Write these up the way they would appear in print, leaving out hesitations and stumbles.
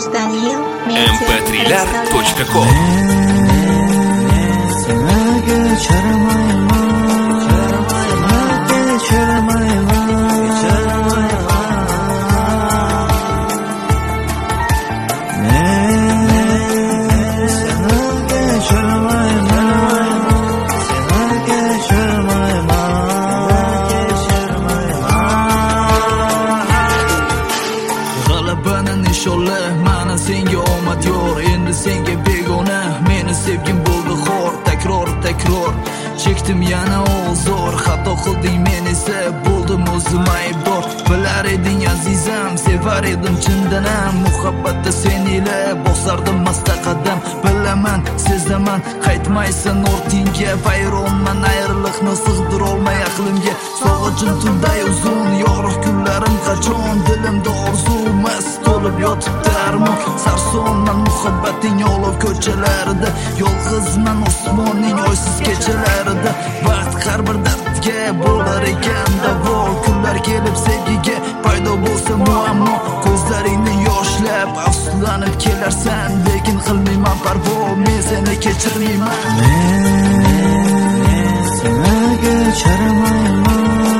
mp3lar.com Mana senga omad yor, endi senga begona. Meni sevgim bo'ldi xor, takror chekdim yana ozor. Xato qilding men esa bo'ldim o'zim aybdor. Bilar eding azizam, sevar edim chindanam. Muhabbatda sen ila bosardim masta qadam. Bilaman, sezaman, qaytmaysan ortingga. Vayronman, ayriliqni sig'dirolmay aqlimga. Sog'inchim tunday uzun, yorug' kunlarim qachon. Dilimda orzu mas to'lib yotibdi armon. Sarsonman muhabbating olov ko'chalarida. Yolg'izman osmonning oysiz kechalarida. Vaqt har bir dardga bo'lar ekan davol. Kunlar kelib sevgiga paydo bo'lsa muammo. Ko'zlaringni yoshlab afsuslanib kelarsan, lekin qilmayman parvo. Men seni kechirmayman. Men seni kechirmayman.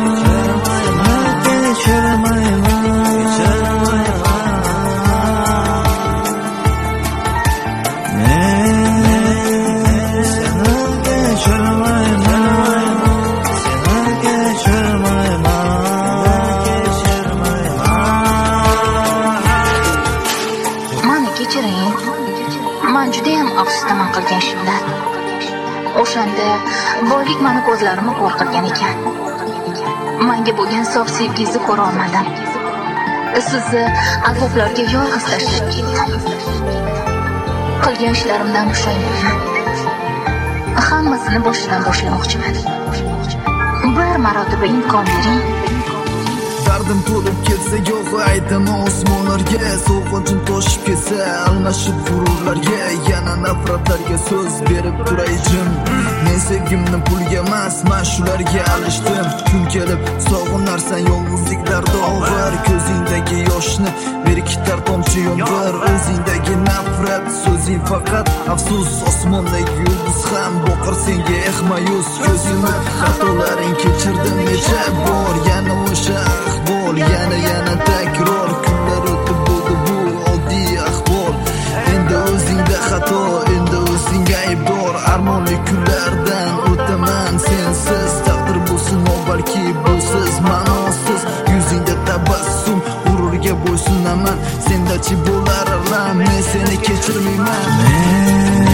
Men juda ham afsusdaman qilgan ishimdan. O'shanda boylik meni ko'zlarimni ko'r qilgan ekan. Menga bo'lgan sof sevgingizni ko'ra olmadim. Sizni azoblarga yolg'iz tashlab ketdim. Qilgan ishlarimdan pushaymonman. Hammasini boshidan boshlamoqchiman. Bir marotaba imkon bering. Dardim to'lib ketsa yo'g'i aytaman osmonlarga. Sog'inchim toshib ketsa almashib g'ururlarga. Yana nafratlarga so'z berib turay jim. Men sevgimni pulga emas, men shularga alishdim. Kun kelib sog'inarsan, yolg'izlik dardi og'ir. Ko'zingdagi yoshni berkitar tomchi yomg'ir. O'zingdagi nafrat so'zing faqat afsus. Osmondagi yulduz ham boqir senga ma'yus. Ko'zimni xatolaring kechirdim necha bor. Yana o'sha ahvol, yana takror. Kunlar o'tib bo'ldi bu oddiy ahvol. Endi o'zingda xato, endi o'zingga aybdor. Armonli kunlardan o'taman sensiz. Taqdir bo'lsin o balki busiz, ma'nosiz. Yuzingda tabassum, g'ururga bo'ysunaman. Sendachi bo'lar alam, men seni kechirmayman.